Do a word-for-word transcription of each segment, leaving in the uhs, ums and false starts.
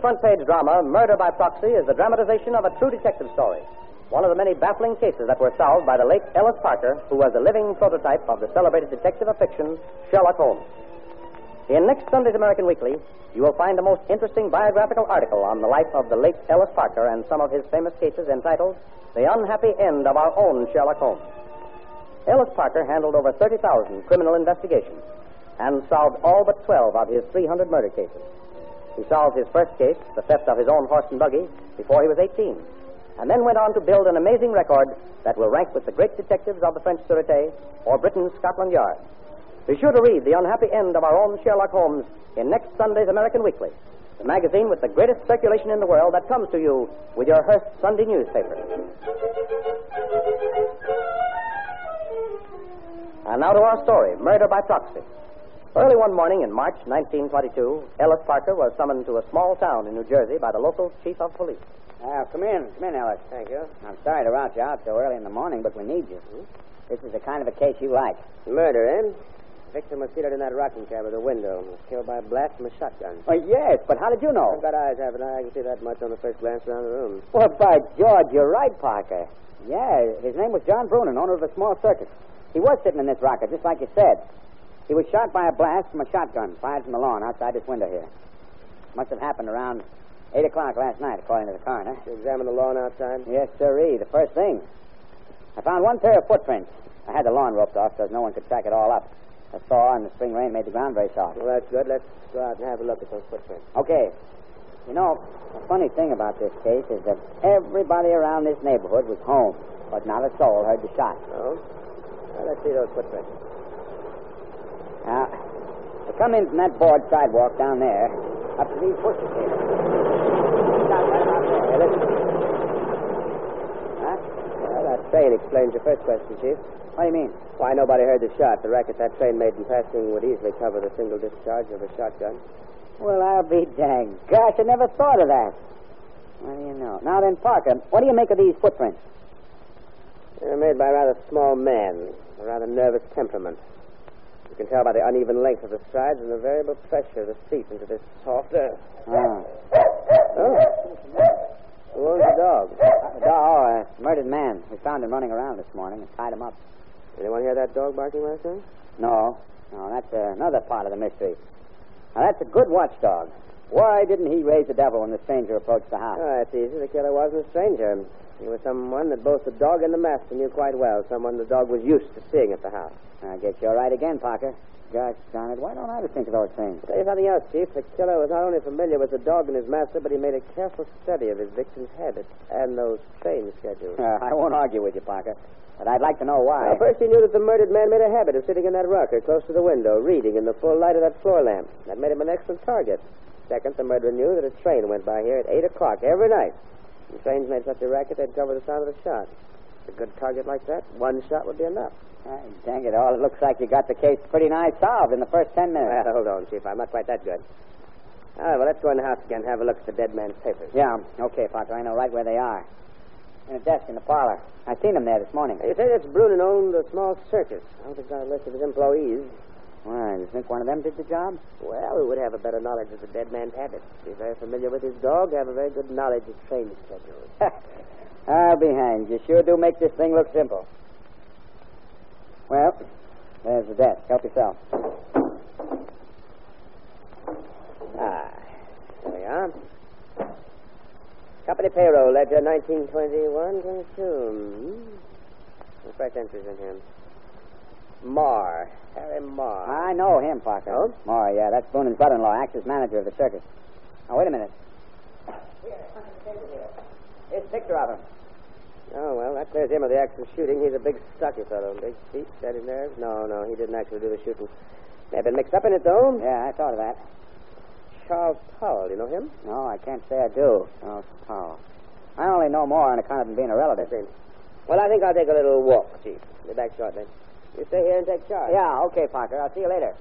front-page drama, Murder by Proxy, is the dramatization of a true detective story. One of the many baffling cases that were solved by the late Ellis Parker, who was the living prototype of the celebrated detective of fiction, Sherlock Holmes. In next Sunday's American Weekly, you will find a most interesting biographical article on the life of the late Ellis Parker and some of his famous cases entitled The Unhappy End of Our Own Sherlock Holmes. Ellis Parker handled over thirty thousand criminal investigations and solved all but twelve of his three hundred murder cases. He solved his first case, the theft of his own horse and buggy, before he was eighteen, and then went on to build an amazing record that will rank with the great detectives of the French Sûreté or Britain's Scotland Yard. Be sure to read The Unhappy End of Our Own Sherlock Holmes in next Sunday's American Weekly, the magazine with the greatest circulation in the world that comes to you with your Hearst Sunday newspaper. And now to our story, Murder by Proxy. Early one morning in March nineteen twenty-two, Ellis Parker was summoned to a small town in New Jersey by the local chief of police. Uh, come in. Come in, Ellis. Thank you. I'm sorry to rout you out so early in the morning, but we need you. Hmm? This is the kind of a case you like. Murder, eh? The victim was seated in that rocking chair by the window. Was killed by a blast from a shotgun. Oh, yes, but how did you know? I've got eyes, haven't I? I can see that much on the first glance around the room. Well, by George, you're right, Parker. Yeah, his name was John Brunin, owner of a small circus. He was sitting in this rocker, just like you said. He was shot by a blast from a shotgun fired from the lawn outside this window here. Must have happened around eight o'clock last night, according to the coroner. You examined the lawn outside? Yes, sirree. The first thing. I found one pair of footprints. I had the lawn roped off so no one could track it all up. A thaw and the spring rain made the ground very soft. Well, that's good. Let's go out and have a look at those footprints. Okay. You know, the funny thing about this case is that everybody around this neighborhood was home, but not a soul heard the shot. Oh? Well, let's see those footprints. Now, they come in from that board sidewalk down there up to these bushes here. Stop right about there. Hey, listen. Huh? Well, that train explains your first question, Chief. What do you mean? Why nobody heard the shot. The racket that train made in passing would easily cover the single discharge of a shotgun. Well, I'll be danged. Gosh, I never thought of that. What do you know? Now then, Parker, what do you make of these footprints? They're made by a rather small man, a rather nervous temperament. You can tell by the uneven length of the strides and the variable pressure of the seat into this soft earth. Ah. Oh. Who owns the dog? Uh, the dog, a murdered man. We found him running around this morning and tied him up. Anyone hear that dog barking last night? No. No, that's uh, another part of the mystery. Now, that's a good watchdog. Why didn't he raise the devil when the stranger approached the house? Oh, that's easy. The killer wasn't a stranger. He was someone that both the dog and the master knew quite well. Someone the dog was used to seeing at the house. I guess you're right again, Parker. Gosh darn it, why don't I ever think of those things? I'll tell you something else, Chief. The killer was not only familiar with the dog and his master, but he made a careful study of his victim's habits and those train schedules. Uh, I won't argue with you, Parker, but I'd like to know why. Well, first, he knew that the murdered man made a habit of sitting in that rocker close to the window, reading in the full light of that floor lamp. That made him an excellent target. Second, the murderer knew that a train went by here at eight o'clock every night. The trains made such a racket they'd cover the sound of the shot. A good target like that, one shot would be enough. Ay, dang it all, it looks like you got the case pretty nigh solved in the first ten minutes. Well, hold on, Chief. I'm not quite that good. All right, well, let's go in the house again and have a look at the dead man's papers. Yeah, okay, Parker. I know right where they are. In a desk in the parlor. I seen them there this morning. You say that Brunin owned a small circus. I don't think got a list of his employees. Why, you think one of them did the job? Well, we would have a better knowledge of the dead man's habits. Be very familiar with his dog, have a very good knowledge of train schedules. I'll be hanged. You sure do make this thing look simple. Well, there's the desk. Help yourself. Ah, there we are. Company payroll ledger nineteen twenty-one twenty-two. Hmm. The first entries in here. Marr. Harry Marr. I know him, Parker. Oh? Marr, yeah. That's Brunin's brother-in-law, acts as manager of the circus. Now, wait a minute. Here, under the table here. Here's a picture of him. Oh, well, that clears him of the act of shooting. He's a big, stocky fellow. Big feet, steady nerves. No, no, he didn't actually do the shooting. May have been mixed up in it, though. Yeah, I thought of that. Charles Powell, you know him? No, I can't say I do. Charles Powell. I only know more on account of him being a relative. Well, I think I'll take a little walk, Chief. Be back shortly. You stay here and take charge. Yeah, okay, Parker. I'll see you later.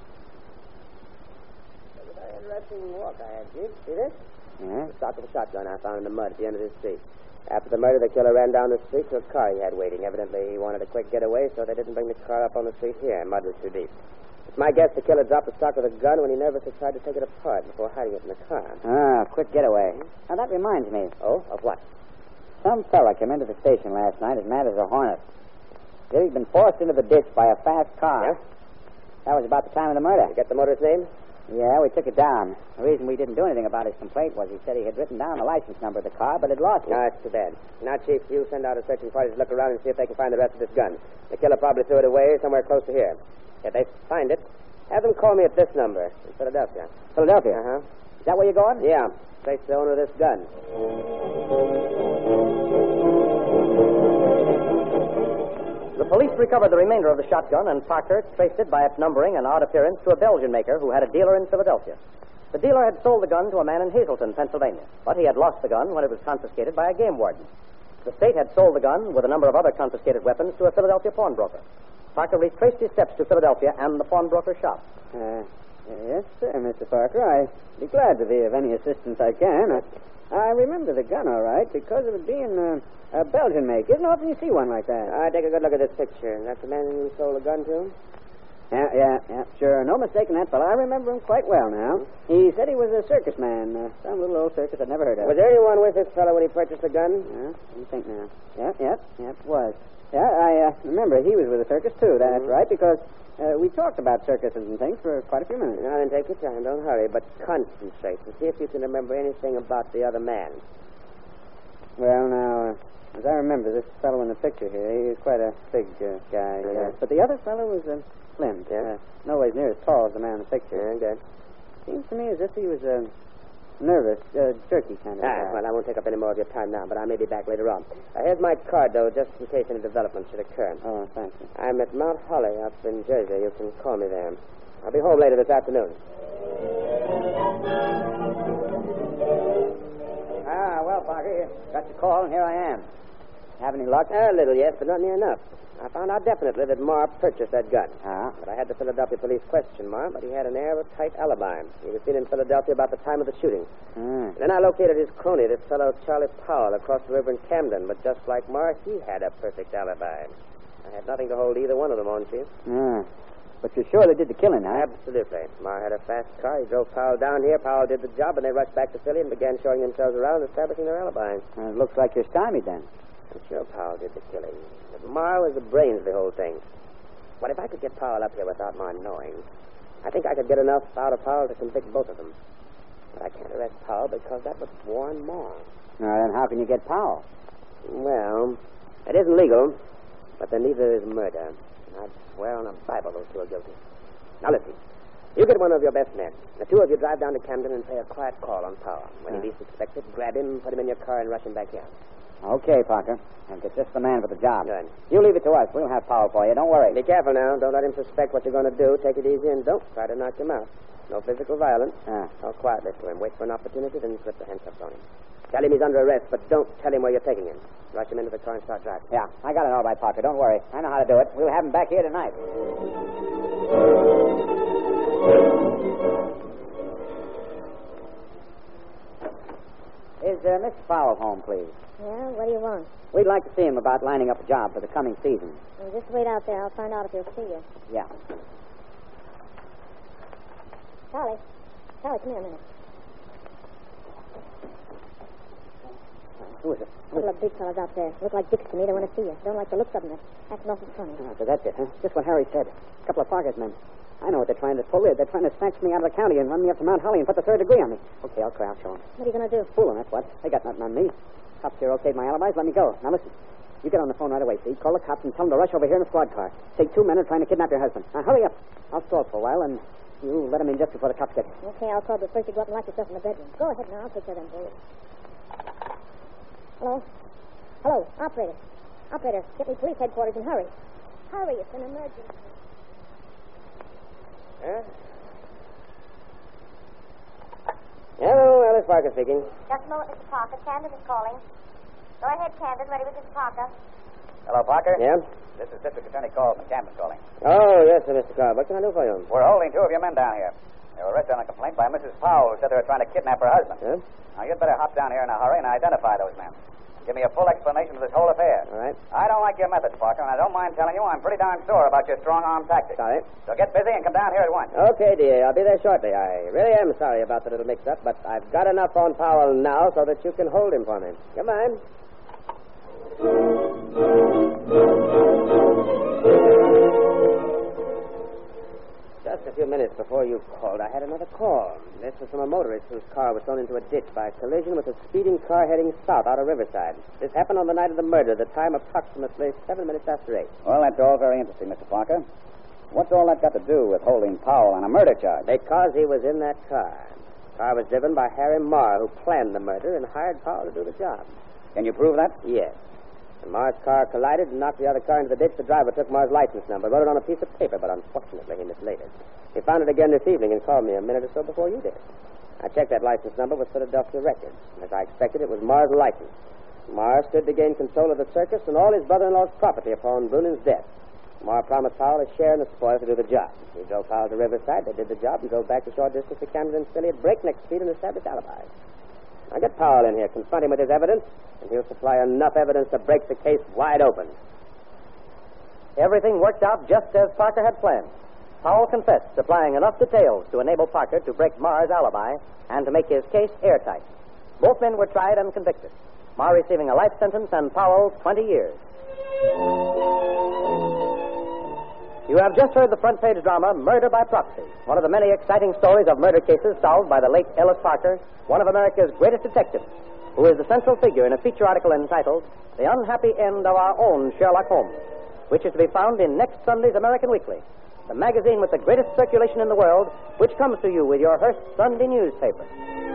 That's a very interesting walk I had, Chief. See this? Yeah? The stock of a shotgun I found in the mud at the end of this street. After the murder, the killer ran down the street to a car he had waiting. Evidently, he wanted a quick getaway, so they didn't bring the car up on the street here. Mud was too deep. It's my guess the killer dropped the stock with a gun when he nervously tried to take it apart before hiding it in the car. Ah, quick getaway. Now, that reminds me. Oh, of what? Some fella came into the station last night as mad as a hornet. Said he'd been forced into the ditch by a fast car. Yeah? That was about the time of the murder. You get the motorist's name? Yeah, we took it down. The reason we didn't do anything about his complaint was he said he had written down the license number of the car, but had lost it. No, that's too bad. Now, Chief, you send out a searching party to look around and see if they can find the rest of this gun. The killer probably threw it away somewhere close to here. If they find it, have them call me at this number in Philadelphia. Philadelphia? Uh-huh. Is that where you're going? Yeah. Trace the owner of this gun. The police recovered the remainder of the shotgun, and Parker traced it by its numbering and odd appearance to a Belgian maker who had a dealer in Philadelphia. The dealer had sold the gun to a man in Hazleton, Pennsylvania, but he had lost the gun when it was confiscated by a game warden. The state had sold the gun with a number of other confiscated weapons to a Philadelphia pawnbroker. Parker retraced his steps to Philadelphia and the pawnbroker's shop. Uh, yes, sir, Mister Parker. I'd be glad to be of any assistance I can. I, I remember the gun, all right, because of it being uh, a Belgian make. Isn't often you see one like that. Uh, take a good look at this picture. That's the man you sold the gun to? Yeah, yeah, yeah, sure. No mistake in that fellow. I remember him quite well now. He said he was a circus man. Uh, some little old circus I'd never heard of. Was there anyone with this fellow when he purchased the gun? Yeah, let me think now. Yeah, yeah, yeah, it was. Yeah, I uh, remember he was with a circus, too. That's Mm-hmm. right, because uh, we talked about circuses and things for quite a few minutes. Now, then take your time. Don't hurry, but concentrate and see if you can remember anything about the other man. Well, now, uh, as I remember, this fellow in the picture here, he was quite a big uh, guy. Yeah. Uh, but the other fellow was uh, slim. Yeah. Uh, no ways near as tall as the man in the picture. Yeah, good. Seems to me as if he was uh, nervous, uh, jerky kind of Ah, guy. well, I won't take up any more of your time now, but I may be back later on. Uh, here's my card, though, just in case any development should occur. Oh, thank you. I'm at Mount Holly up in Jersey. You can call me there. I'll be home later this afternoon. Ah, well, Parker, got your call, and here I am. Have any luck? A little, yes, but not near enough. I found out definitely that Marr purchased that gun. Ah. But I had the Philadelphia police question Marr, but he had an air of a tight alibi. He was seen in Philadelphia about the time of the shooting. Mm. Then I located his crony, this fellow Charlie Powell, across the river in Camden. But just like Marr, he had a perfect alibi. I had nothing to hold either one of them on, Chief. Ah. But you're sure they did the killing, huh? Absolutely. Marr had a fast car. He drove Powell down here. Powell did the job, and they rushed back to Philly and began showing themselves around, establishing their alibi. Uh, it looks like you're stymied then. I'm sure Powell did the killing. But Marr was the brains of the whole thing. What if I could get Powell up here without my knowing? I think I could get enough out of Powell to convict both of them. But I can't arrest Powell because that would warn Marr. Now, then how can you get Powell? Well, it isn't legal, but then neither is murder. I'd swear on a Bible those two are guilty. Now listen. You get one of your best men. The two of you drive down to Camden and pay a quiet call on Powell. When Yeah. he least expects it, grab him, put him in your car, and rush him back here. Okay, Parker. I'll get just the man for the job. Good. You leave it to us. We'll have Powell for you. Don't worry. Be careful now. Don't let him suspect what you're going to do. Take it easy and don't try to knock him out. No physical violence. Ah. Talk quietly to him. Wait for an opportunity, then slip the handcuffs on him. Tell him he's under arrest, but don't tell him where you're taking him. Rush him into the car and start driving. Yeah, I got it all right, Parker. Don't worry. I know how to do it. We'll have him back here tonight. Is uh, Mister Powell home, please? Yeah, what do you want? We'd like to see him about lining up a job for the coming season. Well, just wait out there. I'll find out if he'll see you. Yeah. Charlie. Charlie, come here a minute. Who is it? A couple of big fellas out there. Look like dicks to me. They want to see you. Don't like the looks of them. They're acting awful funny. Oh, so that's it, huh? Just what Harry said. A couple of Parker's men. I know what they're trying to pull. They're trying to snatch me out of the county and run me up to Mount Holly and put the third degree on me. Okay, I'll try. I'll show them. What are you going to do? Fool them, that's what. They got nothing on me. Cops here okayed my alibis. Let me go. Now, listen. You get on the phone right away, see? Call the cops and tell them to rush over here in a squad car. Say two men are trying to kidnap your husband. Now, hurry up. I'll stall for a while, and you let them in just before the cops get here. Okay, I'll call, but first you go up and lock yourself in the bedroom. Go ahead now. I'll take care of them boys. Hello? Hello, operator. Operator, get me police headquarters and hurry. Hurry, it's an emergency. Huh? Hello, Alice Parker speaking. Just a moment, Mister Parker. Candace is calling. Go ahead, Candace. Ready with Mister Parker. Hello, Parker. Yeah? This is District Attorney Cole from Camden calling. Oh, yes, sir, Mister Carr. What can I do for you? We're holding two of your men down here. They were arrested on a complaint by Missus Powell, who said they were trying to kidnap her husband. Huh? Now, you'd better hop down here in a hurry and identify those men. Give me a full explanation of this whole affair. All right. I don't like your methods, Parker, and I don't mind telling you I'm pretty darn sure about your strong-arm tactics. Sorry. So get busy and come down here at once. Okay, dear. I'll be there shortly. I really am sorry about the little mix-up, but I've got enough on Powell now so that you can hold him for me. Come on. Just a few minutes before you called, I had another call. This was from a motorist whose car was thrown into a ditch by a collision with a speeding car heading south out of Riverside. This happened on the night of the murder, the time approximately seven minutes after eight. Well, that's all very interesting, Mister Parker. What's all that got to do with holding Powell on a murder charge? Because he was in that car. The car was driven by Harry Marr, who planned the murder and hired Powell to do the job. Can you prove that? Yes. When Marr's car collided and knocked the other car into the ditch, the driver took Marr's license number, wrote it on a piece of paper, but unfortunately he mislaid it. He found it again this evening and called me a minute or so before you did. I checked that license number with Philadelphia Records. As I expected, it was Marr's license. Marr stood to gain control of the circus and all his brother-in-law's property upon Brunen's death. Marr promised Powell a share in the spoils to do the job. He drove Powell to Riverside, they did the job, and drove back a short distance to Camden and Philly at breakneck speed and established alibis. Now get Powell in here, confront him with his evidence, and he'll supply enough evidence to break the case wide open. Everything worked out just as Parker had planned. Powell confessed, supplying enough details to enable Parker to break Marr's alibi and to make his case airtight. Both men were tried and convicted, Marr receiving a life sentence and Powell twenty years. You have just heard the front-page drama, Murder by Proxy, one of the many exciting stories of murder cases solved by the late Ellis Parker, one of America's greatest detectives, who is the central figure in a feature article entitled The Unhappy End of Our Own Sherlock Holmes, which is to be found in next Sunday's American Weekly, the magazine with the greatest circulation in the world, which comes to you with your Hearst Sunday newspaper.